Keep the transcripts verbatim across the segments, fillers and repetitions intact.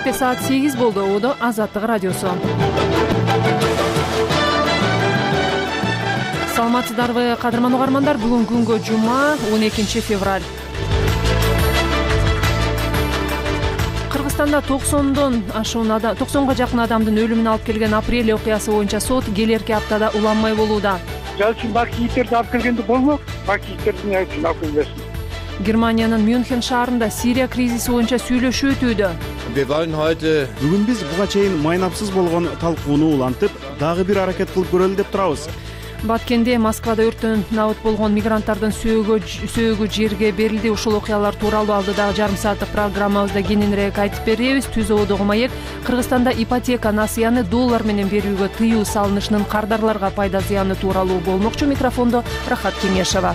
Кечке саат сегиз болду. Одо Азаттык радиосу. Саламатсыздарбы, кадырман угармандар. Бүгүн күнгө жума, он экинчи февраль. Кыргызстанда токсондон ашуун адам, токсонго жакын адамдын өлүмүнө алып келген апрель окуясы боюнча сот келерки аптада уланмай болууда. Жалчын бакииттерди алып келгенде болмок, бакииттердин үчүн алып келбесин. Германиянын Мюнхен шаарында Сирия кризиси боюнча сүйлөшүү өтүүдө. Бүгүн биз буга чейин майнапсыз болгон талкууну улантып, дагы бир аракет кылып көрөлү деп турабыз. Баткенде Москвада өрттөн набыт болгон мигранттардын сөөгү сөөгү жерге берилди. Ушул окуялар тууралуу алдыдагы жарым сааттык программабызда кененирээк айтып беребиз. Түз ободогу маек Кыргызстанда ипотека насыяны доллар менен берүүгө тыюу салынышынын кардарларга пайда зыяны тууралуу болмокчу. Микрофондо Рахат Кеңешова.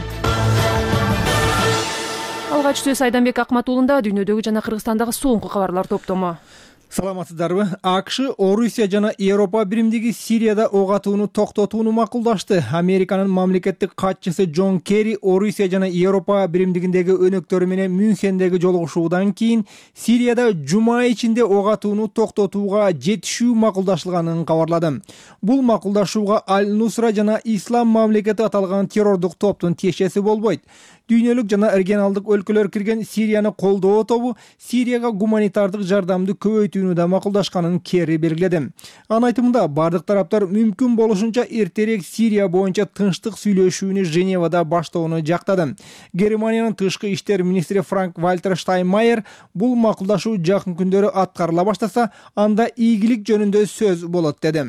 Алгач сөз Айданбек Акматуулунда дүйнөдөгү жана Кыргызстандагы соңку кабарлар топтому. Саламатсыздарбы? АКШ, Орусия жана Европа биримдиги Сирияда ок атууну токтотууну макулдашты. Американын мамлекеттик катчысы Джон Керри Орусия жана Европа биримдигиндеги өнөктөрү менен Мюнхендеги жолугушуудан кийин Сирияда жума ичинде ок атууну токтотууга жетишүү макулдашылганын кабарлады. Бул макулдашууга Аль-Нусра жана Ислам мамлекети аталган террордук топтун тиешеси болбойт. Дүйнөлүк жана регионалдык өлкөлөр кирген Сирияны колдоо тобу Сирияга гуманитардык жардамды көбөйтүүнү да макулдашканын Керри белгиледи. Анын айтымында бардык тараптар мүмкүн болушунча эртерээк Сирия боюнча тынчтык сүйлөшүүнү Женевада баштоону жактады. Германиянын тышкы иштер министри Франк Вальтер Штайнмайер бул макулдашуу жакын күндөрү аткарыла баштаса, анда ийгилик жөнүндө сөз болот деди.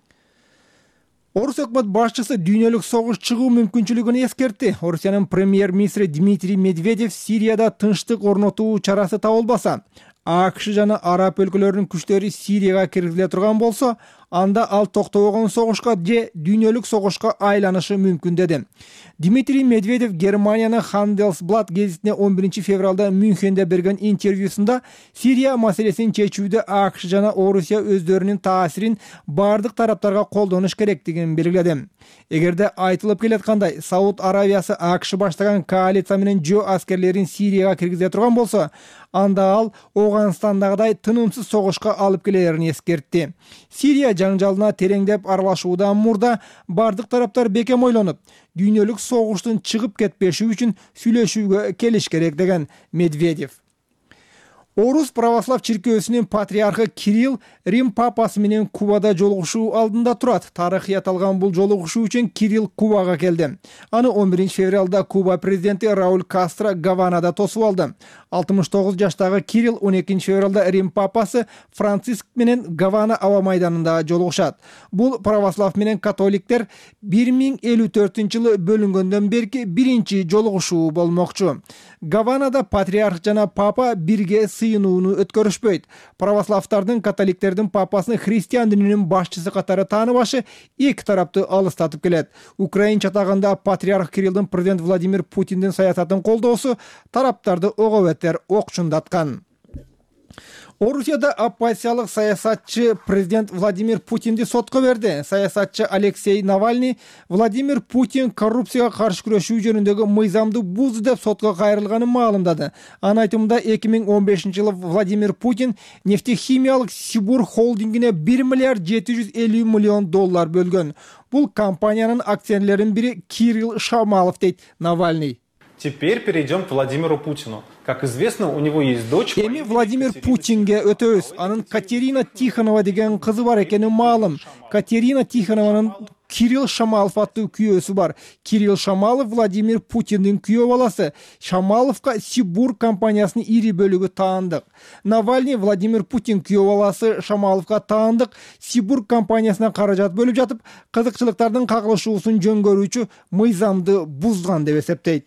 Орус өкмөт башчысы дүйнөлүк согуш чыгуу мүмкүнчүлүгүн эскертти. Орусиянын премьер-министри Дмитрий Медведев Сирияда тынчтык орнотуу чарасы табылбаса, АКШ жана араб өлкөлөрүнүн күчтөрү Сирияга киргизиле турган болсо, анда ал токтобогон согушка же дүйнөлүк согушка айланышы мүмкүн деди. Дмитрий Медведев Германиянын Handelsblatt гезитине он биринчи февралда Мюнхенде берген интервьюсунда Сирия маселесин чечүүдө АКШ жана Орусия өздөрүнүн таасирин бардык тараптарга колдонуш керектигин белгиледи. Эгерде айтылып келаткандай Сауд Аравиясы АКШ баштаган коалиция менен жөө аскерлерин Сирияга киргизе турган болсо, анда ал Оганстандагыдай тынымсыз согушка алып келерин эскертти. Сирия жаңжалына тереңдеп аралашуудан мурда бардык тараптар бекем ойлонуп, дүйнөлүк согуштун чыгып кетпеши үчүн сүйлөшүүгө келиш керек деген Медведев. Орус православ чиркөөсүнүн патриархы Кирилл Рим папасы менен Кубада жолугушуу алдында турат. Тарыхый аталган бул жолугушуу үчүн Кирилл Кубага келди. Аны он биринчи февралда Куба президенти Рауль Кастро Гаванада тосуп алды. алтымыш тогуз жаштагы Кирилл он экинчи февралда Рим папасы Франциск менен Гавана аба майданында жолугушат. Бул православ менен католиктер бир миң элүү төртүнчү жылы бөлүнгөндөн берки биринчи жолугушуу болмокчу. Гаванада патриарх жана папа бирге сыйынууну өткөрүшпөйт. Православдардын католиктердин папасын христиан дининин башчысы катары тааныбашы эки тарапты алыстатып келет. Украин чатагында патриарх Кириллдин президент Владимир Путиндин саясатын колдоосу тараптарды оговеттер окчундаткан. Орусияда оппозициялык саясатчы президент Владимир Путинди сотко берди. Саясатчы Алексей Навальный Владимир Путин коррупцияга каршы күрөшүү жөнүндөгү мыйзамды бузду деп сотко кайрылганын маалымдады. Анын айтымында эки миң он бешинчи жылы Владимир Путин нефтехимиялык Сибур холдингине бир миллиард жети жүз элүү миллион доллар бөлгөн. Бул компаниянын акционерлеринин бири Кирилл Шамалов дейт Навальный. Теперь перейдем к Владимиру Путину. Как известно, у него есть дочь. Эми Владимир Путинге өтөбүз. Анын Катерина Тихонова деген кызы бар экени маалым. Катерина Тихонованын Кирилл Шамалов аттуу күйөөсү бар. Кирилл Шамалов Владимир Путиндин күйөө баласы. Шамаловка Сибур компаниясынын ири бөлүгү таандык. Навальный Владимир Путин күйөө баласы Шамаловка таандык Сибур компаниясына каражат бөлүп жатып, кызыкчылыктардын кагылышуусун жөнгөрүүчү мыйзамды бузган деп эсептейт.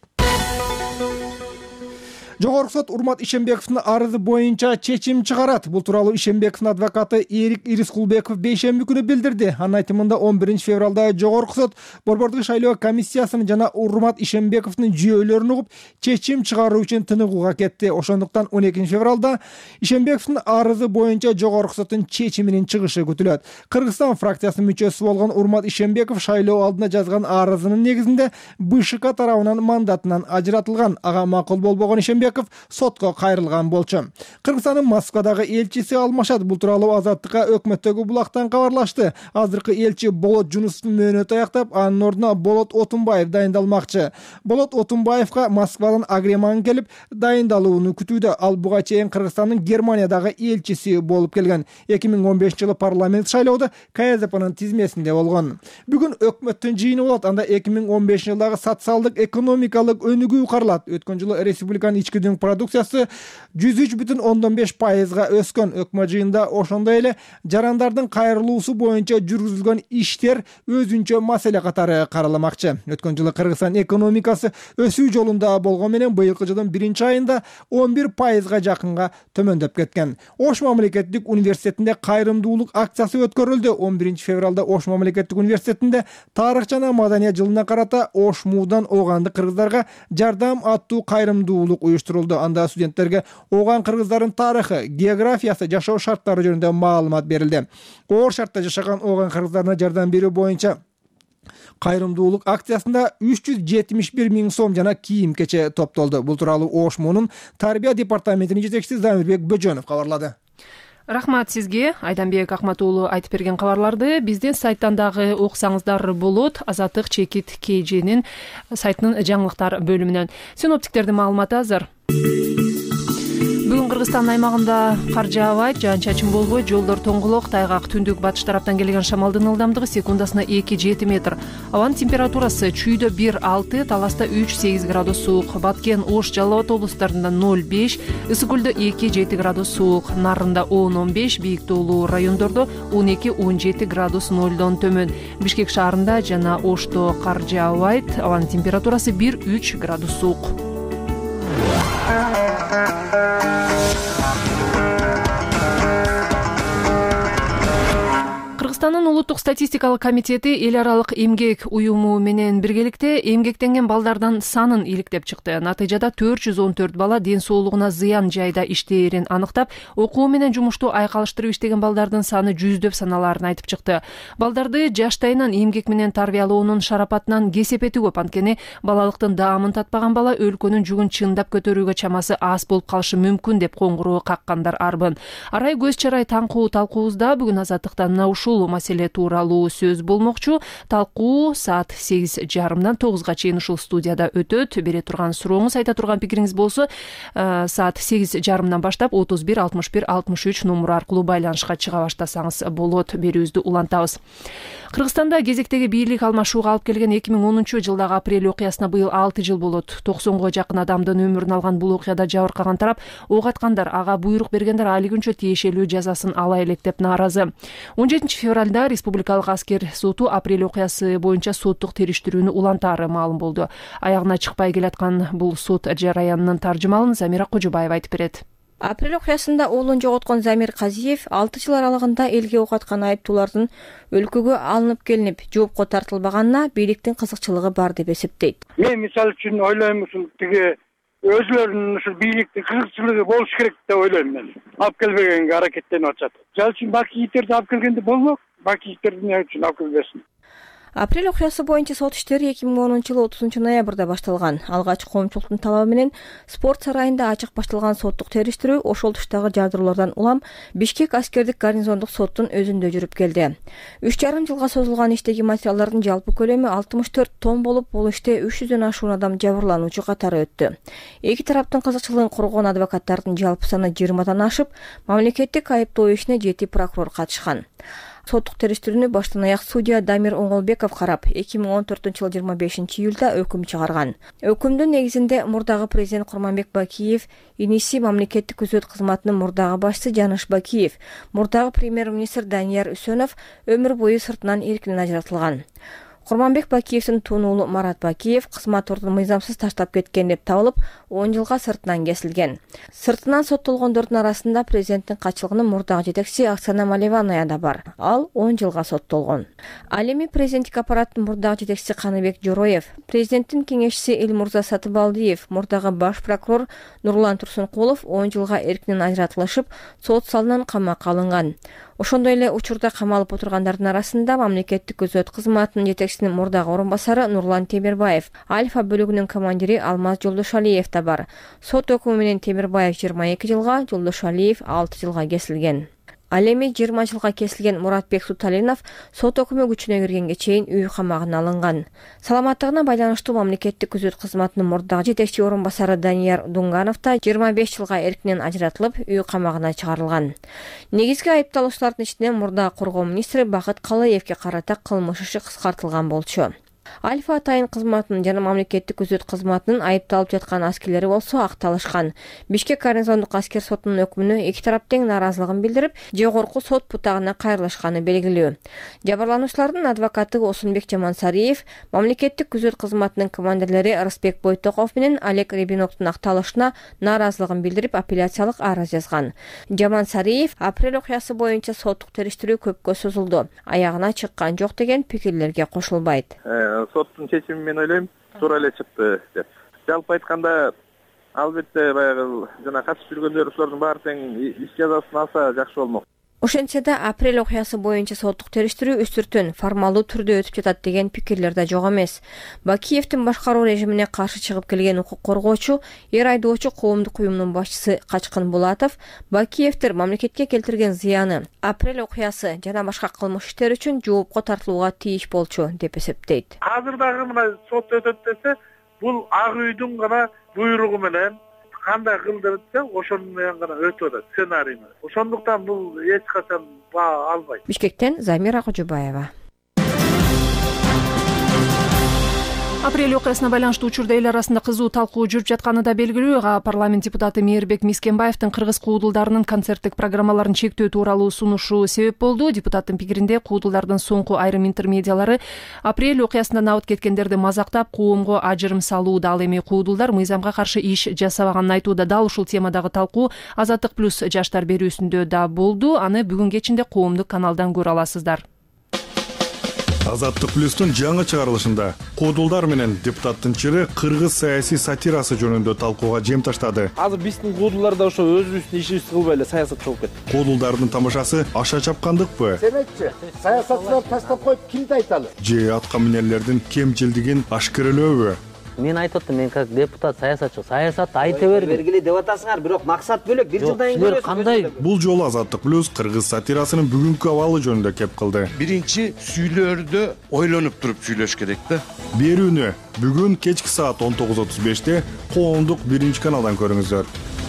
Жогорку сот Урмат Ишембековдун арызы боюнча чечим чыгарат. Бул тууралуу Ишембековдун адвокаты Эрик Ирискулбеков бейшемби күнү билдирди. Анын айтымында он биринчи февралда Жогорку сот Борбордук шайлоо комиссиясынын жана Урмат Ишембековдун жүйөлөрүн угуп, чечим чыгаруу үчүн тыныгууга кетти. Ошондуктан он экинчи февралда Ишембековдун арызы боюнча Жогорку соттун чечиминин чыгышы күтүлөт. Кыргызстан фракциясынын мүчөсү болгон Урмат Ишембеков шайлоо алдында жазган арызынын негизинде БШК тарабынан мандатынан ажыратылган. Ага макул болбогон Ишембеков Жээнбеков сотко кайрылган болчу. Кыргызстандын Москвадагы элчиси Алмашат бул тууралуу Азаттыкка өкмөттөгү булактан кабарлашты. Азыркы элчи Болот Жунустун мөөнөтү аяктап, анын ордуна Болот Отунбаев дайындалмакчы. Болот Отунбаевга Москвадан агреман келип, дайындалууну күтүүдө. Ал буга чейин Кыргызстандын Германиядагы элчиси болуп келген. эки миң он бешинчи жылы парламент шайлоодо КСДПнын тизмесинде болгон. Бүгүн өкмөттүн жыйыны болот. Анда эки миң он бешинчи жылдагы социалдык экономикалык өнүгүү каралат. Өткөн жылы республиканын ички дүң продукциясы жүз үч бүтүн ондон беш пайызга өскөн. Өкмөт жыйынында ошондой эле жарандардын кайрылуусу боюнча жүргүзүлгөн иштер өзүнчө маселе катары караламакчы. Өткөн жылы Кыргызстан экономикасы өсүү жолунда болгон менен быйылкы жылдын биринчи айында он бир пайызга жакынга төмөндөп кеткен. Ош мамлекеттик университетинде кайрымдуулук акциясы өткөрүлдү. он биринчи февралда Ош мамлекеттик университетинде тарых жана маданият жылына карата Ош муудан оганды кыргыздарга жардам аттуу кайрымдуулук уюштурулду. Анда студенттерге оган кыргыздардын тарыхы, географиясы, жашоо шарттары жөнүндө маалымат берилди. Оор шартта жашаган оган кыргыздарына жардам берүү боюнча кайрымдуулук акциясында үч жүз жетимиш бир миң сом жана кийим кече топтолду. Бул тууралуу Ош муунун тарбия департаментинин жетекчиси Замирбек Бөжөнов кабарлады. Рахмат сизге, Айданбек Акматуулу айтып берген кабарларды биздин сайттан дагы окусаңыздар болот. Азаттык чекит КЖнин сайтынын жаңылыктар бөлүмүнөн. Синоптиктердин маалыматы азыр. Бүгүн Кыргызстан аймагында кар жаабайт, жаан-чачын болбойт, жолдор тоңголок, тайгак, түндүк батыш тараптан келген шамалдын ылдамдыгы секундасына эки жети метр. Абанын температурасы чүйдө бир алты, Таласта үч сегиз градус суук, Баткен, Ош, Жалал Абад облустарында ноль беш, Ысык көлдө эки жети градус суук, Нарында он он беш, бийик тоолуу райондордо он эки он жети градус нолдон төмөн. Бишкек шаарында жана Ошто кар жаабайт, абанын температурасы бир үч градус суук. Кыргызстандын улуттук статистикалык комитети эл аралык эмгек уюму менен биргеликте эмгектенген балдардын санын иликтеп чыкты. Натыйжада төрт жүз он төрт бала ден соолугуна зыян жайда иштээрин аныктап, окуу менен жумушту айкалыштырып иштеген балдардын саны жүздөп саналаарын айтып чыкты. Балдарды жаштайынан эмгек менен тарбиялоонун шарапатынан кесепети көп. Анткени балалыктын даамын татпаган бала өлкөнүн жүгүн чындап көтөрүүгө чамасы аз болуп калышы мүмкүн деп коңгуроо каккандар арбын. Арай көз чарай таңкуу талкуубузда бүгүн Азаттыктан мына ушул маселе тууралуу сөз болмокчу. Талкуу саат сегиз жарымдан тогузга чейин ушул студияда өтөт. Бере турган сурооңуз, айта турган пикириңиз болсо, саат сегиз жарымдан баштап отуз бир алтымыш бир алтымыш үч номуру аркылуу байланышка чыга баштасаңыз болот. Берүүбүздү улантабыз. Кыргызстанда кезектеги бийлик алмашууга алып келген эки миң онунчу жылдагы апрель окуясына быйыл алты жыл болот. токсонго жакын адамдын өмүрүн алган бул окуяда жабыркаган тарап ок аткандар, ага буйрук бергендер али күнчө тиешелүү жазасын ала элек деп нааразы. он жетинчи февралда Республикалык аскер соту апрель окуясы боюнча соттук териштирүүнү улантаары маалым болду. Аягына чыкпай келаткан бул сот жараянынын таржымалын Замира Кожобаева айтып берет. Апрель окуясында уулун жоготкон Замир Казиев алты жыл аралыгында элге ок аткан айыптуулардын өлкөгө алынып келинип, жоопко тартылбаганына бийликтин кызыкчылыгы бар деп эсептейт. Мен мисалы үчүн ойлойм, ушул тиги өзүлөрүнүн ушул бийликтин кызыкчылыгы болуш керек деп ойлойм мен. Алып келбегенге аракеттенип атышат. Жал үчүн баки иттерди алып келгенде болмок, баки иттерди эмне үчүн алып келбесин. Апрель окуясы боюнча сот иштери эки миң онунчу жылы отузунчу ноябрда башталган. Алгач коомчулуктун талабы менен спорт сарайында ачык башталган соттук териштирүү ошол туштагы жардыруулардан улам Бишкек аскердик гарнизондук соттун өзүндө жүрүп келди. үч жарым жылга созулган иштеги материалдардын жалпы көлөмү алтымыш төрт тонн болуп, бул иште үч жүздөн ашуун адам жабырлануучу катары өттү. Эки тараптын кызыкчылыгын коргоон адвокаттардын жалпы саны жыйырмадан ашып, мамлекеттик айыптоо ишине жети прокурор катышкан. Соттук териштирүүнү баштан аяк судья Дамир Оңолбеков карап, эки миң он төртүнчү жылы жыйырма бешинчи июлда өкүм чыгарган. Өкүмдүн негизинде мурдагы президент Курманбек Бакиев, иниси мамлекеттик күзөт кызматынын мурдагы башчысы Жаныш Бакиев, мурдагы премьер-министр Данияр Үсөнов өмүр бою сыртынан эркинен ажыратылган. Курманбек Бакиевдин туунулу Марат Бакиев кызмат ордун мыйзамсыз таштап кеткен деп табылып, он жылга сыртынан кесилген. Сыртынан соттолгондордун арасында президенттин катчылыгынын мурдагы жетекчиси Оксана Маливанова да бар. Ал он жылга соттолгон. Ал эми президенттик аппараттын мурдагы жетекчиси Каныбек Жороев, президенттин кеңешчиси Элмурза Сатыбалдиев, мурдагы баш прокурор Нурлан Турсункулов он жылга эркинен ажыратылышып, сот салынан камакка алынган. Ошондой эле учурда камалып отургандардын арасында мамлекеттик күзөт кызматынын жетекчиси жетекчисинин мурдагы орун басары Нурлан Темирбаев, Альфа бөлүгүнүн командири Алмаз Жолдошалиев да бар. Сот өкүмү менен Темирбаев жыйырма эки жылга, Жолдошалиев алты жылга кесилген. Ал эми жыйырма жылга кесилген Муратбек Суталинов сот өкүмү күчүнө киргенге чейин үй камагына алынган. Саламаттыгына байланыштуу мамлекеттик күзөт кызматынын мурдагы жетекчи орун басары Данияр Дунганов да жыйырма беш жылга эркинен ажыратылып, үй камагына чыгарылган. Негизги айыпталуучулардын ичинен мурдагы коргоо министри Бакыт Калыевге карата кылмыш иши кыскартылган болчу. Альфа атайын кызматынын жана мамлекеттик күзөт кызматынын айыпталып жаткан аскерлери болсо акталышкан. Бишкек гарнизондук аскер сотунун өкүмүнө эки тарап тең нааразылыгын билдирип, жогорку сот бутагына кайрылышканы белгилүү. Жабырлануучулардын адвокаты Осунбек Жамансариев мамлекеттик күзөт кызматынын командирлери Рысбек Бойтоков менен Олег Ребиноктун акталышына нааразылыгын билдирип, апелляциялык арыз жазган. Жамансариев апрель окуясы боюнча соттук териштирүү көпкө созулду, аягына чыккан жок деген пикирлерге кошулбайт. Соттун чечими мен ойлойм туура эле чыкты деп. Жалпы айтканда, албетте баягы жана катышып жүргөндөр ушулардын баары тең иш жазасын алса жакшы болмок. Ошентсе да апрель окуясы боюнча соттук териштирүү үстүртөн формалдуу түрдө өтүп жатат деген пикирлер да жок эмес. Бакиевдин башкаруу режимине каршы чыгып келген укук коргоочу, эр айдоочу коомдук уюмдун башчысы Качкын Булатов Бакиевдер мамлекетке келтирген зыяны, апрель окуясы жана башка кылмыш иштер үчүн жоопко тартылууга тийиш болчу деп эсептейт. Азыр дагы мына сот өтөт десе, бул ак үйдүн гана буйругу менен кандай кылды десе, ошону менен гана өтүп атат сценарий менен. Ошондуктан бул эч качан баа албайт. Бишкектен Замира Кожубаева. Апрель окуясына байланыштуу учурда эл арасында кызуу талкуу жүрүп жатканы да белгилүү. Парламент депутаты Мээрбек Мискенбаевдин кыргыз куудулдарынын концерттик программаларын чектөө тууралуу сунушу себеп болду. Депутаттын пикиринде куудулдардын соңку айрым интермедиалары апрель окуясынан абыт кеткендерди мазактап, коомго ажырым салууда. Ал эми куудулдар мыйзамга каршы иш жасабаганын айтууда. Дал ушул темадагы талкуу Азаттык плюс жаштар берүүсүндө да болду. Аны бүгүн кечинде коомдук каналдан көрө аласыздар. Азаттык плюстун жаңы чыгарылышында куудулдар менен депутаттын чыры кыргыз саясий сатирасы жөнүндө талкууга жем таштады. Азыр биздин куудулдар да ошо өзүбүздүн ишибизди кылбай эле саясатчы болуп кетти. Куудулдардын тамашасы аша чапкандыкпы? Демекчи, саясатчылар таштап коюп кимди айталы? Же атка минерлердин кемчилдигин ашкерелөөбү? Мен айтып аттым, мен как депутат, саясатчы, саясатты айта берди. Бергиле деп атасыңар, бирок максат бөлөк. Бир жылдан кийин кандай? Бул жолу Азаттык плюс кыргыз сатирасынын бүгүнкү абалы жөнүндө кеп кылды. Биринчи сүйлөрдө ойлонуп туруп сүйлөш керек да. Берүүнү бүгүн кечки саат он тогуз отуз беште коомдук биринчи каналдан көрүңүздөр.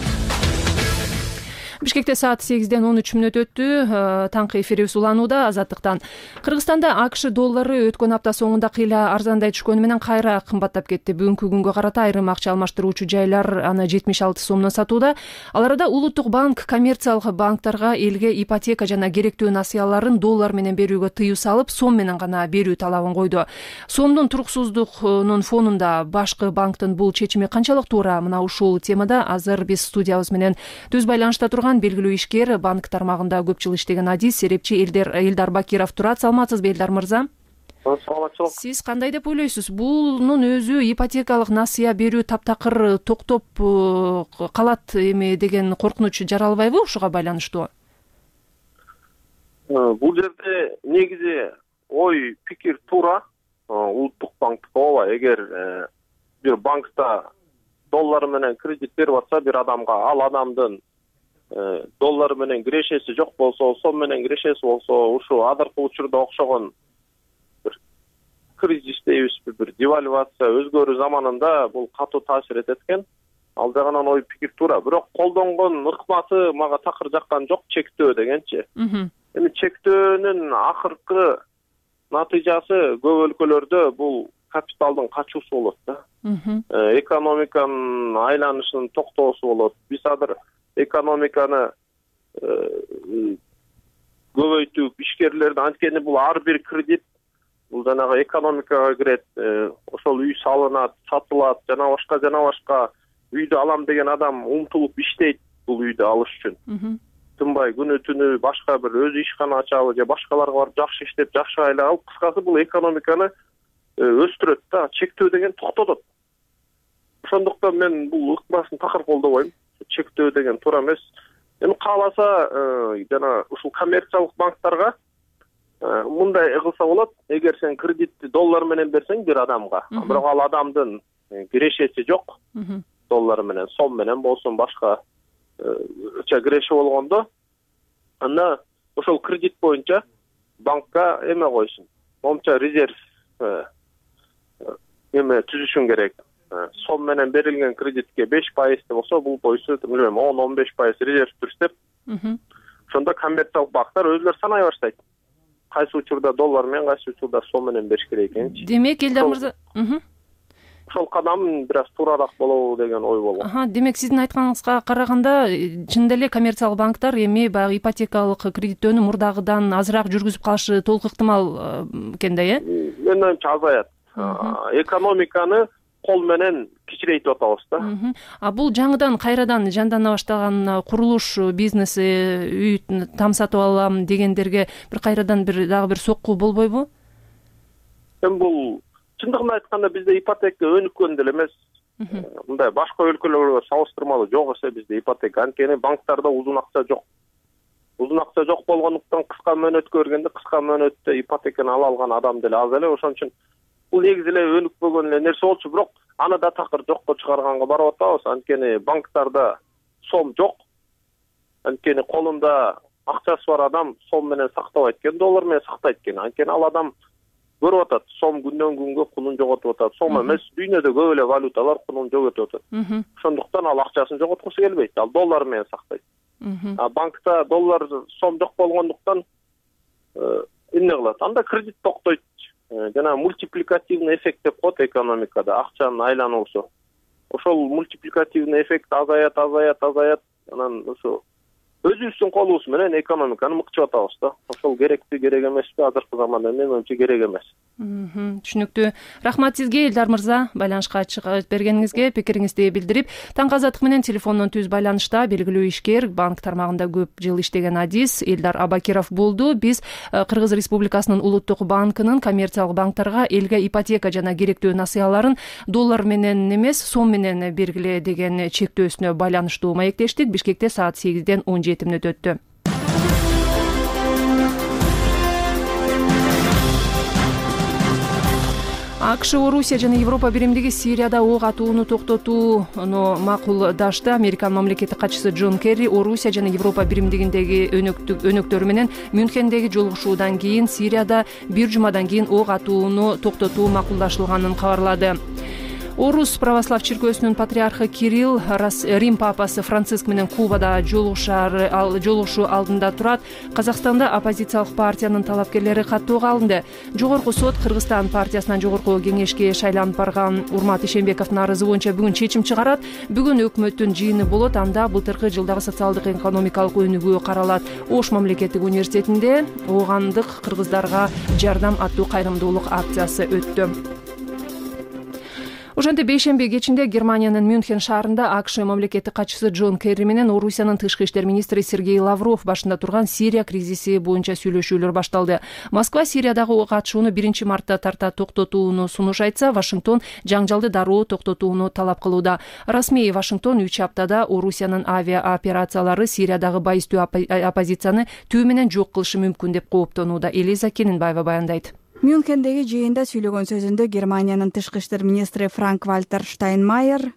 Бишкекте саат сегизден он үч мүнөт өттү. Таңкы эфирибиз уланууда Азаттыктан. Кыргызстанда АКШ доллары өткөн апта соңунда кыйла арзандай түшкөнү менен кайра кымбаттап кетти. Бүгүнкү күнгө карата айрым акча алмаштыруучу жайлар аны жетимиш алты сомдон сатууда. Ал арада Улуттук банк коммерциялык банктарга элге ипотека жана керектүү насыяларын доллар менен берүүгө тыюу салып, сом менен гана берүү талабын койду. Сомдун туруксуздугунун фонунда башкы банктын бул чечими канчалык туура? Мына ушул темада азыр биз студиябыз менен түз байланышта турган белгилүү ишкер, банк тармагында көп жыл иштеген адис, серепчи Элдар Бакиров турат. Саламатсызбы, Элдар мырза? Саламатчылык. Сиз кандай деп ойлойсуз? Бунун өзү ипотекалык насыя берүү таптакыр токтоп калат эми деген коркунуч жаралбайбы ушуга байланыштуу? Бул жерде негизи ой пикир туура. Улуттук банктыкы ооба, эгер бир банкта доллар менен кредит берип атса бир адамга, ал адамдын доллар менен кирешеси жок болсо, сом менен кирешеси болсо, ушу адыркы учурда окшогон бир кризис дейбизби, бир девальвация өзгөрүү заманында бул катуу таасир этет экен. Ал жагынан ой пикир туура. Бирок колдонгон ыкмасы мага такыр жаккан жок, чектөө дегенчи. Эми чектөөнүн акыркы натыйжасы көп өлкөлөрдө бул капиталдын качуусу болот да. Экономиканын айланышынын токтоосу болот. Биз азыр экономиканы көбөйтүп, ишкерлерди анткени бул ар бир кредит бул жанагы экономикага кирет, ошол үй салынат, сатылат, жана башка жана башка. Үйдү алам деген адам умтулуп иштейт бул үйдү алыш үчүн. Тынбай күнү түнү башка бир өз ишкана ачабы же башкаларга барып жакшы иштеп, жакшы айла алып, кыскасы бул экономиканы өстүрөт да, чектөө деген токтотот. Ошондуктан мен бул ыкмасын такыр колдобойм. Чектөө деген туура эмес. Эми кааласа жана ушул коммерциялык банктарга мындай кылса болот. Эгер сен кредитти доллар менен берсең бир адамга, бирок ал адамдын кирешеси жок. Доллар менен, сом менен болсун, башка киреши болгондо, анда ошол кредит боюнча банкка эме койсун. Момча резерв эме түзүшүн керек. Сом менен берилген кредитке беш пайыз болсо, бул боюнча билбейм он он беш пайыз резерв түрүстеп. Ошондо коммерциялык банктар өзүлөр санай баштайт. Кайсы учурда доллар менен, кайсы учурда сом менен бериш керек экенчи. Демек, Элдар мырза, ошол кадам бир аз туурараак болобу деген ой болгон. Аха, демек сиздин айтканыңызга караганда, чынында эле коммерциялык банктар эми баягы ипотекалык кредиттөөнү мурдагыдан азыраак жүргүзүп калышы толук ыктымал экен да, э? Менин оюмча азаят. Экономиканы кол менен кичирейтип атабыз да. А бул жаңыдан кайрадан жандана баштаган курулуш бизнеси, үй там сатып алам дегендерге бир кайрадан бир дагы бир сокку болбойбу? Эми бул чындыгын айтканда бизде ипотека өнүккөн деле эмес. Мындай башка өлкөлөргө салыштырмалуу жок эсе бизде ипотека. Анткени банктарда узун акча жок. Узун акча жок болгондуктан кыска мөөнөткө бергенде кыска мөөнөттө ипотеканы ала алган адам деле аз эле. Ошон үчүн бул негизи эле өнүкпөгөн эле нерсе болчу, бирок аны да такыр жокко чыгарганга барып атабыз. Анткени банктарда сом жок. Анткени колунда акчасы бар адам сом менен сактабайт экен, доллар менен сактайт экен. Анткени ал адам көрүп атат, сом күндөн күнгө кунун жоготуп атат. Сом эмес, дүйнөдө көп эле валюталар кунун жоготуп атат. Ошондуктан ал акчасын жоготкусу келбейт. Ал доллар менен сактайт. А банкта доллар, сом жок болгондуктан эмне кылат? Анда кредит токтойт. Жана мультипликативный эффект деп коет экономикада, акчанын айлануусу. Ошол мультипликативный эффект азаят, азаят, азаят. Анан ошо өзүбүздүн колубуз менен экономиканы мыкчып атабыз да. Ошол керекпи, керек эмеспи? Азыркы заманда менин оюмча керек эмес. Түшүнүктүү. Рахмат сизге, Элдар мырза, байланышка чыгып бергениңизге, пикириңизди билдирип. Таңкы азаттык менен телефондон түз байланышта белгилүү ишкер, банк тармагында көп жыл иштеген адис Элдар Абакиров болду. Биз Кыргыз Республикасынын Улуттук банкынын коммерциялык банктарга элге ипотека жана керектүү насыяларын доллар менен эмес, сом менен бергиле деген чектөөсүнө байланыштуу маектештик. Бишкекте саат сегизден он жети мүнөт өттү. АКШ, Орусия жана Европа биримдиги Сирияда ок атууну токтотууну макулдашты. Американ мамлекеттик катчысы Джон Керри Орусия жана Европа биримдигиндеги өнөктөрү менен Мюнхендеги жолугушуудан кийин Сирияда бир жумадан кийин ок атууну токтотуу макулдашылганын кабарлады. Орус православ чиркөөсүнүн патриархы Кирилл Рим папасы Франциск менен Кубада жолугушаар жолугушуу алдында турат. Казакстанда оппозициялык партиянын талапкерлери каттоого алынды. Жогорку сот Кыргызстан партиясынан жогорку кеңешке шайланып барган Урмат Ишембековдун арызы боюнча бүгүн чечим чыгарат. Бүгүн өкмөттүн жыйыны болот. Анда былтыркы жылдагы социалдык экономикалык өнүгүү каралат. Ош мамлекеттик университетинде оогандык кыргыздарга жардам аттуу кайрымдуулук акциясы өттү. Ошентип бейшемби кечинде Германиянын Мюнхен шаарында АКШ мамлекеттик катчысы Джон Керри менен Орусиянын тышкы иштер министри Сергей Лавров башында турган Сирия кризиси боюнча сүйлөшүүлөр башталды. Москва Сириядагы ок атышууну биринчи мартта тарта токтотууну сунуш айтса, Вашингтон жаңжалды дароо токтотууну талап кылууда. Расмий Вашингтон үч аптада Орусиянын авиа операциялары Сириядагы байыстуу оппозицияны түү менен жок кылышы мүмкүн деп кооптонууда. Элиза Кенинбаева баяндайт. Мюнхендеги жыйында сүйлөгөн сөзүндө Германиянын тышкы иштер министри Франк Вальтер Штайнмайер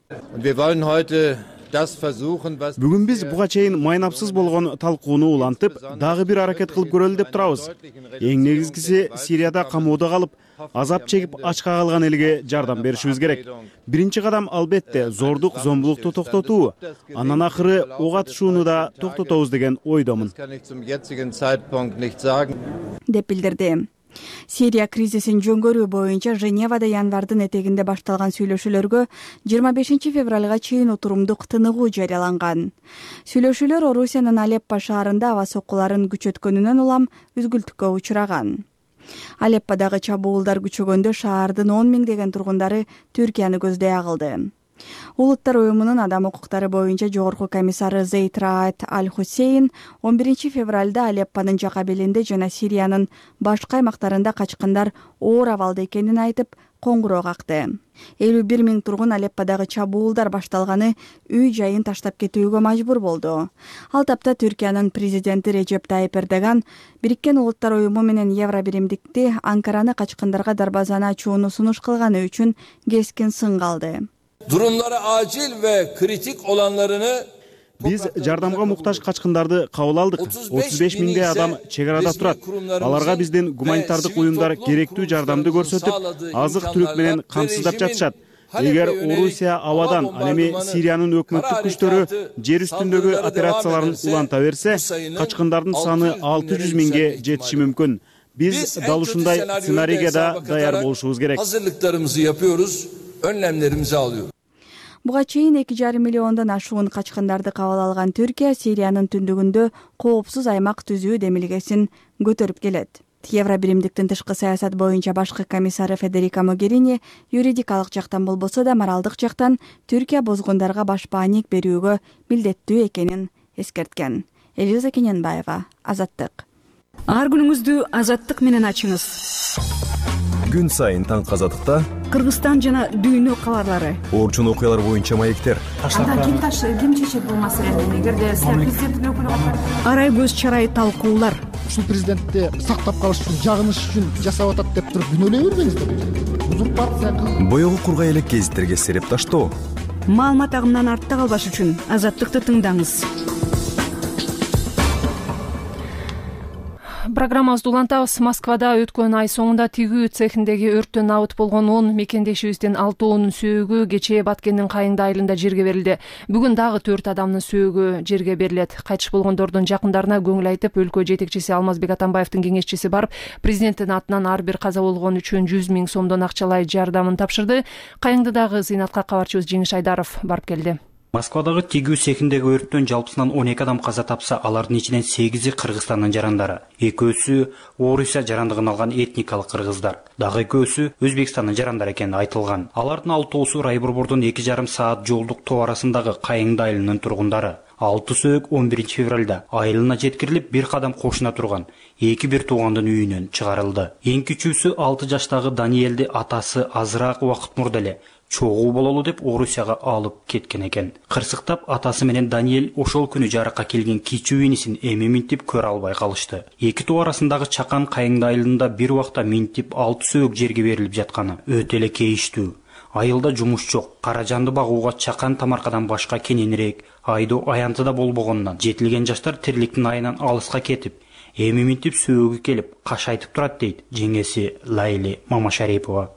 бүгүн биз буга чейин майнапсыз болгон талкууну улантып, дагы бир аракет кылып көрөлү деп турабыз. Эң негизгиси Сирияда камоодо калып, азап чегип ачка калган элге жардам беришибиз керек. Биринчи кадам албетте зордук, зомбулукту токтотуу. Андан акыры ок атышууну да токтотобуз деген ойдомун, деп билдирди. Сирия кризисин жөнгөрүү боюнча Женевада январдын этегинде башталган сүйлөшүүлөргө жыйырма бешинчи февралга чейин отурумдук тыныгуу жарыяланган. Сүйлөшүүлөр Орусиянын Алеппо шаарында аба соккуларын күчөткөнүнөн улам үзгүлтүккө учураган. Алепподагы чабуулдар күчөгөндө шаардын он миңдеген тургундары Түркияны көздөй агылды. Улуттар уюмунун адам укуктары боюнча жогорку комиссары Зейд Раат Аль-Хусейн он биринчи февралда Алеппонун жака белинде жана Сириянын башка аймактарында качкындар оор абалда экенин айтып, коңгуроо какты. элүү бир миң тургун Алепподагы чабуулдар башталганы үй жайын таштап кетүүгө мажбур болду. Ал тапта Түркиянын президенти Режеп Тайип Эрдоган Бириккен Улуттар уюму менен Евро биримдикти Анкараны качкындарга дарбазаны ачууну сунуш кылганы үчүн кескин сынга алды. Durumları acil ve kritik olanlarını Биз жардамга муктаж качкындарды кабыл алдык. отуз беш миңдей адам чек арада турат. Аларга биздин гуманитардык уюмдар керектүү жардамды көрсөтүп, азык-түлүк менен камсыздап жатышат. Эгер Орусия абадан, ал эми Сириянын өкмөттүк күчтөрү жер үстүндөгү операцияларын уланта берсе, качкындардын саны алты жүз миңге жетиши мүмкүн. Биз дал ушундай сценарийге да даяр болушубуз керек. Hazırlıklarımızı yapıyoruz, önlemlerimizi alıyoruz. Буга чейин эки жарым миллиондон ашуун качкындарды кабыл алган Түркия Сириянын түндүгүндө коопсуз аймак түзүү демилгесин көтөрүп келет. Евро биримдиктин тышкы саясат боюнча башкы комиссары Федерика Могерини юридикалык жактан болбосо да моралдык жактан Түркия бозгундарга баш бааник берүүгө милдеттүү экенин эскерткен. Элиза Кененбаева, Азаттык. Ар күнүңүздү Азаттык менен ачыңыз. Күн сайын таң Азаттыкта Кыргызстан жана дүйнө кабарлары. Орчун окуялар боюнча маектер. Анда ким таш ким чечет бул маселени? Эгерде президенттин өкүлү арай көз чарай талкуулар. Ушул президентти сактап калыш үчүн, жагыныш үчүн жасап атат деп туруп күнөөлөй бербеңиздер. Узурпация кылып. Боёгу кургай элек гезиттерге сереп таштоо. Маалымат агымынан артта калбаш үчүн Азаттыкты тыңдаңыз. Программабызды улантабыз. Москвада өткөн ай соңунда тигүү цехиндеги өрттөн набыт болгон он мекендешибиздин алтоонун сөөгү кечээ Баткендин Кайыңды айылында жерге берилди. Бүгүн дагы төрт адамдын сөөгү жерге берилет. Кайтыш болгондордун жакындарына көңүл айтып, өлкө жетекчиси Алмазбек Атамбаевдин кеңешчиси барып, президенттин атынан ар бир каза болгон үчүн жүз миң сомдон акчалай жардамын тапшырды. Кайыңдыдагы зыйнатка кабарчыбыз Жеңиш Айдаров барып келди. Москвадагы тигүү цехиндеги өрттөн жалпысынан он эки адам каза тапса, алардын ичинен сегизи Кыргызстандын жарандары. Экөөсү Орусия жарандыгын алган этникалык кыргыздар. Дагы экөөсү Өзбекстандын жарандары экени айтылган. Алардын алтоосу Райбурбордун эки жарым саат жолдук тоо арасындагы Кайыңды айылынын тургундары. Алты сөөгү он биринчи февралда айылына жеткирилип, бир кадам кошуна турган эки бир туугандын үйүнөн чыгарылды. Эң кичүүсү алты жаштагы Даниэлди атасы азыраак убакыт мурда эле чогуу бололу деп Орусияга алып кеткен экен. Кырсыктап атасы менен Даниэль ошол күнү жарыкка келген кичүү инисин эми минтип көрө албай калышты. Эки тоо арасындагы чакан Кайыңды айылында бир убакта минтип алты сөөгү жерге берилип жатканы өтө эле кейиштүү. Айылда жумуш жок. Каражанды багууга чакан тамаркадан башка кененирээк айдоо аянты да болбогондон жетилген жаштар тириликтин айынан алыска кетип, эми минтип сөөгү келип каш айтып турат дейт жеңеси Лайли Мамашарипова.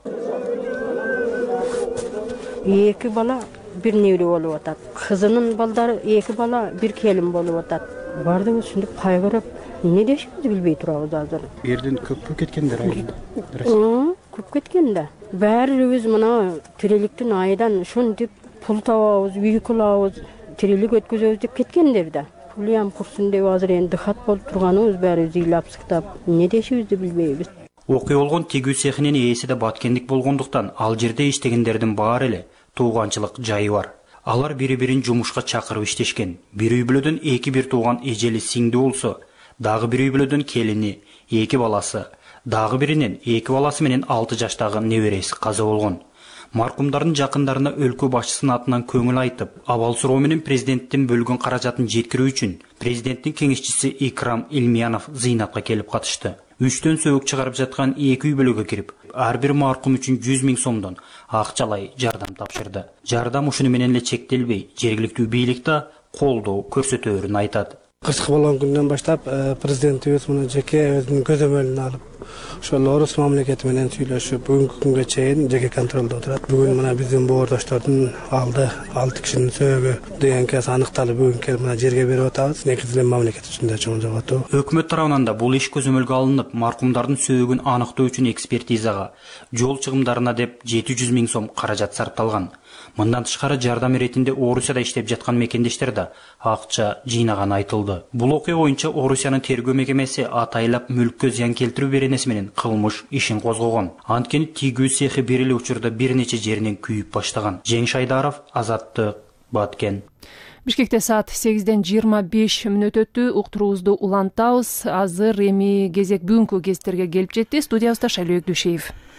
Эки бала бир невре болуп атат. Кызынын балдары эки бала бир келин болуп атат. Бардыгы ушинтип кайгырып, эмне дешибизди билбей турабыз азыр. Эрден көппү кеткендер айылда. Көп кеткен да. Баарыбыз мына тириликтин айынан ушинтип пул табабыз, үй кылабыз, тирилик өткөзөбүз деп кеткендер да. Пулям курсун деп азыр энди дыхат болуп турганыбыз баарыбыз ыйлап сыктап, эмне дешибизди билбейбиз. Окуя болгон тигүү цехинин ээси да баткендик болгондуктан ал жерде иштегендердин баары эле тууганчылык жайы бар. Алар бири-бирин жумушка чакырып иштешкен. Бир үй бүлөдөн эки бир тууган эжели сиңди болсо, дагы бир үй бүлөдөн келини, эки баласы, дагы биринен эки баласы менен алты жаштагы небереси каза болгон. Маркумдардын жакындарына өлкө башчысынын атынан көңүл айтып, абал суроо менен президенттин бөлгөн каражатын жеткирүү үчүн президенттин кеңешчиси Икрам Илмиянов зыйнатка келип катышты. Үчтөн сөөгү чыгарып жаткан эки үй бүлөгө кирип, ар бир маркум үчүн жүз миң сомдон акчалай жардам тапшырды. Жардам ушуну менен эле чектелбей, жергиликтүү бийлик да колдоо көрсөтөөрүн айтат. Кырсык болгон күндөн баштап президентибиз муну жеке өзүнүн көзөмөлүнө алып, ошол орус мамлекети менен сүйлөшүп, бүгүнкү күнгө чейин жеке контролдо отурат. Бүгүн мына биздин боордоштордун алды алты кишинин сөөгү днксы аныкталып, бүгүн мына жерге берип атабыз. Негизинен мамлекет үчүн чоң жоготуу. Өкмөт тарабынан да бул иш көзөмөлгө алынып, маркумдардын сөөгүн аныктоо үчүн экспертизага, жол чыгымдарына деп жети жүз миң сом каражат сарпталган. Мындан тышкары жардам иретинде Орусияда иштеп жаткан мекендештер да акча жыйнаганы айтылды. Бул окуя боюнча Орусиянын тергөө мекемеси атайлап мүлккө зыян келтирүү беренеси менен кылмыш ишин козгогон. Анткени тигүү цехи бир эле учурда бир нече жеринен күйүп баштаган. Жеңиш Айдаров, Азаттык, Баткен. Бишкекте саат сегизден жыйырма беш мүнөт өттү. Уктуруубузду улантабыз. Азыр эми кезек бүгүнкү гезиттерге келип жетти. Студиябызда Шайлоо Өкдүшеев.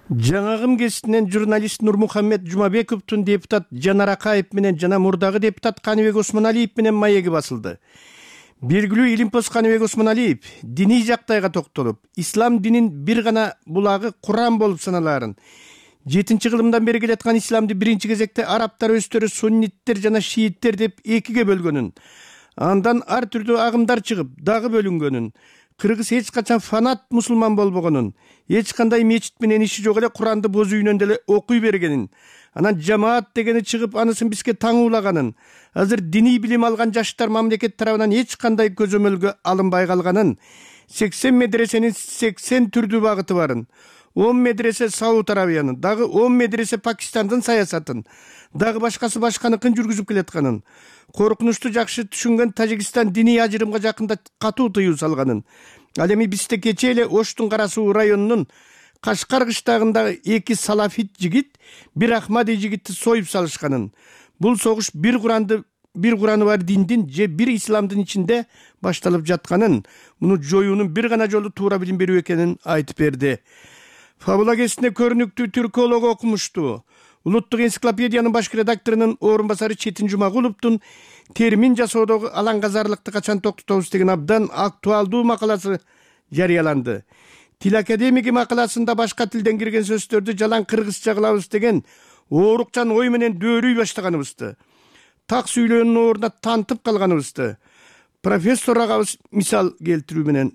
Жаңагым кесинен журналист Нурмухаммед Жумабековдун депутат Жанар Акаев менен жана мурдагы депутат Каныбек Осмоналиев менен маеги басылды. Белгилүү Илимпоз Каныбек Осмоналиев диний жактайга токтолуп, ислам динин бир гана булагы Куран болуп саналарын, жетинчи кылымдан бери келаткан исламды биринчи кезекте арабтар өздөрү сунниттер жана шииттер деп экиге бөлгөнүн, андан ар түрдүү агымдар чыгып дагы бөлүнгөнүн, кыргыз эч качан фанат мусулман болбогонун, эч кандай мечит менен иши жок эле Куранды боз үйүнөн деле окуй бергенин, анан жамаат дегени чыгып анысын бизге таңуулаганын, азыр диний билим алган жаштар мамлекет тарабынан эч кандай көзөмөлгө алынбай калганын, сексен медресенин сексен түрдүү багыты барын, он медресе Сауд Арабиянын, дагы он медресе Пакистандын саясатын, дагы башкасы башканыкын жүргүзүп келатканын, коркунучту жакшы түшүнгөн Тажикстан диний ажырымга жакында катуу тыюу салганын, ал эми бизде кечээ эле Оштун Кара Суу районунун Кашкар кыштагындагы эки салафит жигит бир Ахмади жигитти союп салышканын, бул согуш бир Куранды бир Кураны бар диндин же бир исламдын ичинде башталып жатканын, муну жоюунун бир гана жолу туура билим берүү экенин айтып берди. Фабула кесине көрүнүктүү түрколог окумуштуу Улуттук энциклопедиянын баш редакторунун орун басары Четин Жумагуловдун термин жасоодогу алаңгазарлыкты качан токтотобуз деген абдан актуалдуу макаласы жарыяланды. Тил академиги макаласында башка тилден кирген сөздөрдү жалаң кыргызча кылабыз деген оорукчан ой менен дөөрүй баштаганыбызды, так сүйлөөнүн ордуна тантып калганыбызды профессор агабыз мисал келтирүү менен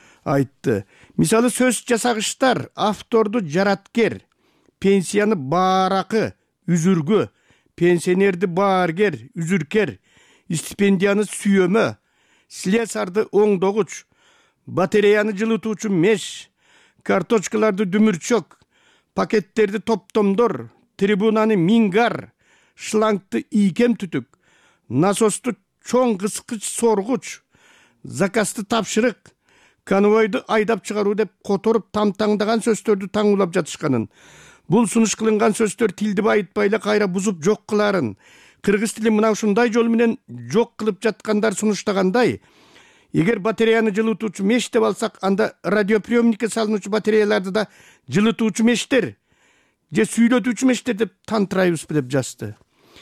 айтты. Мисалы сөз жасагычтар авторду жараткер, пенсияны бааракы, үзүргө, пенсионерди бааргер, үзүркер, стипендияны сүйөмө, слесарды оңдогуч, батареяны жылытуучу меш, карточкаларды дүмүрчөк, пакеттерди топтомдор, трибунаны мингар, шлангты ийкем түтүк, насосту чоң кыскыч соргуч, заказды тапшырык, конвойду айдап чыгаруу деп которуп тамтаңдаган сөздөрдү таңуулап жатышканын, бул сунуш кылынган сөздөр тилди байытпай эле кайра бузуп жок кыларын, кыргыз тилин мына ушундай жол менен жок кылып жаткандар сунуштагандай, эгер батареяны жылытуучу меш деп алсак, анда радиоприемникке салынуучу батареяларды да жылытуучу мештер же сүйлөтүүчү мештер деп тантырайбызбы деп жазды.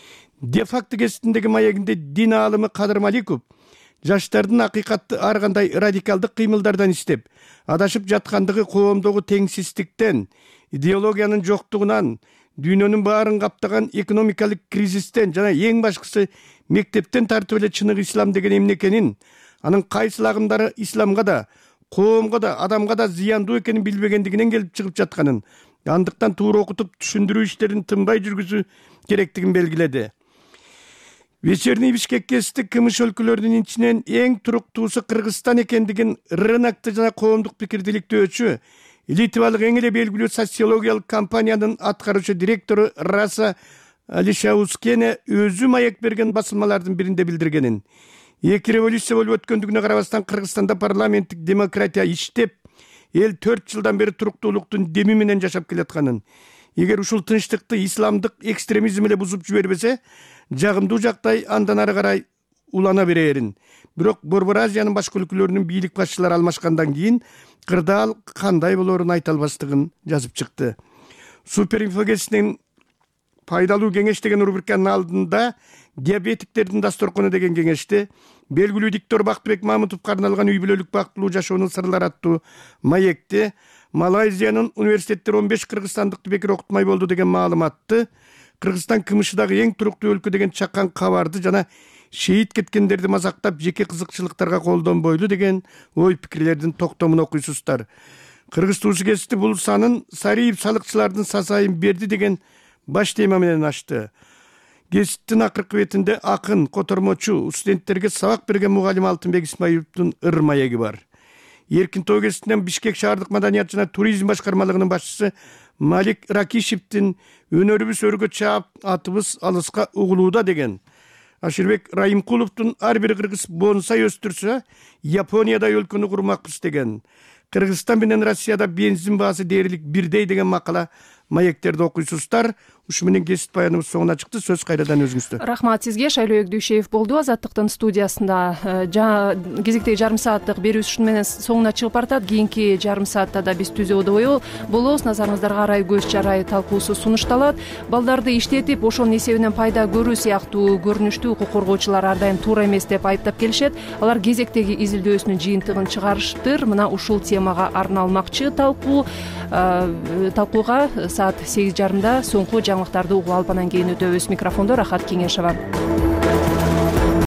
Де факто кеситиндеги маегинде дин аалымы Кадыр Маликов жаштардын акыйкатты ар кандай радикалдык кыймылдардан иштеп, адашып жаткандыгы коомдогу теңсиздиктен, идеологиянын жоктугунан, дүйнөнүн баарын каптаган экономикалык кризистен жана эң башкысы мектептен тартып эле чыныгы ислам деген эмне экенин, анын кайсыл агымдары исламга да, коомго да, адамга да зыяндуу экенин билбегендигинен келип чыгып жатканын, андыктан туура окутуп түшүндүрүү иштерин тынбай жүргүзүү керектигин белгиледи. Вечерний Бишкек кести кымыш өлкөлөрүнүн ичинен эң туруктуусу Кыргызстан экендигин рынокто жана коомдук пикирдиликтөөчү, Литвалык эң эле белгилүү социологиялык компаниянын аткаруучу директору Раса Алишаускене өзү маек берген басылмалардын биринде билдиргенин. Эки революция болуп өткөндүгүнө карабастан Кыргызстанда парламенттик демократия иштеп, эл төрт жылдан бери туруктуулуктун деми менен жашап келатканын. Эгер ушул тынчтыкты исламдык экстремизм эле бузуп жибербесе, жагымдуу жактай андан ары карай улана берерин. Бирок Борбор Азиянын башка өлкөлөрүнүн бийлик башчылары алмашкандан кийин кырдаал кандай болоорун айта албастыгын жазып чыкты. Суперинфо кесинин пайдалуу кеңеш деген рубриканын алдында диабетиктердин дасторкону деген кеңеште белгилүү диктор Бактыбек Мамытовго арналган үй бүлөлүк бактылуу жашоонун сырлары аттуу маекте Малайзиянын университеттери он беш кыргызстандыкты бекер окутмай болду деген маалыматты, Кыргызстан кымышыдагы эң туруктуу өлкө деген чакан кабарды жана шейит кеткендерди мазактап жеке кызыкчылыктарга колдонбойлу деген ой пикирлердин токтомун окуйсуздар. Кыргыз туусу кести бул санын Сариев салыкчылардын сасайын берди деген баш тема менен ачты. Кеситтин акыркы бетинде акын, котормочу, студенттерге сабак берген мугалим Алтынбек Исмаиловдун ыр маеги бар. Эркин тоо кеситинен Бишкек шаардык маданият жана туризм башкармалыгынын башчысы Малик Ракишевдин өнөрүбүз өргө чаап, атыбыз алыска угулууда деген. Аширбек Райымкуловдун ар бир кыргыз бонсай өстүрсө, Японияда өлкөнү курмакпыз деген. Кыргызстан менен Россияда бензин баасы дээрлик бирдей деген макала маектерди окуйсуздар. ушу менен кесип баяныбыз соңуна чыкты. Сөз кайрадан өзүңүздө. Рахмат сизге. Шайлоо Өгдүшев болду Азаттыктын студиясында. Кезектеги жарым сааттык берүүбүз ушун менен соңуна чыгып баратат. Кийинки жарым саатта да биз түзөөдө болобуз. Назарыңыздарга арай көз чарай талкуусу сунушталат. Балдарды иштетип ошонун эсебинен пайда көрүү сыяктуу көрүнүштү укук коргоочулар ар дайым туура эмес деп айыптап келишет. Алар кезектеги изилдөөсүнүн жыйынтыгын чыгарыштыр. Мына ушул темага арналмакчы талкуу. Талкууга саат сегиз жарымда соңку жаңылыктарды угуп алып анан кийин өтөбүз. Микрофондо Рахат Кеңешова.